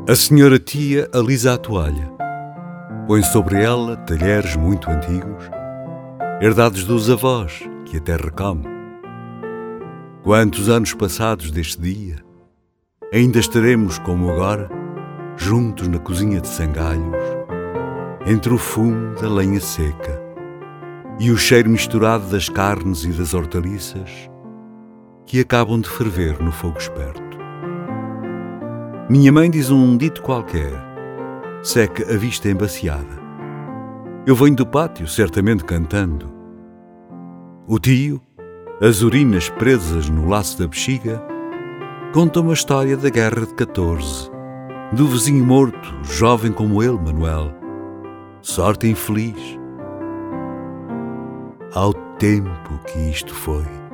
A senhora tia alisa a toalha. Põe sobre ela talheres muito antigos, herdados dos avós que a terra come. Quantos anos passados deste dia, ainda estaremos como agora, juntos na cozinha de sangalhos, entre o fumo da lenha seca e o cheiro misturado das carnes e das hortaliças que acabam de ferver no fogo esperto. Minha mãe diz um dito qualquer, seca a vista embaciada. Eu venho do pátio, certamente cantando. O tio, as urinas presas no laço da bexiga, conta uma história da Guerra de 14, do vizinho morto, jovem como ele, Manuel. Sorte infeliz. Ao tempo que isto foi.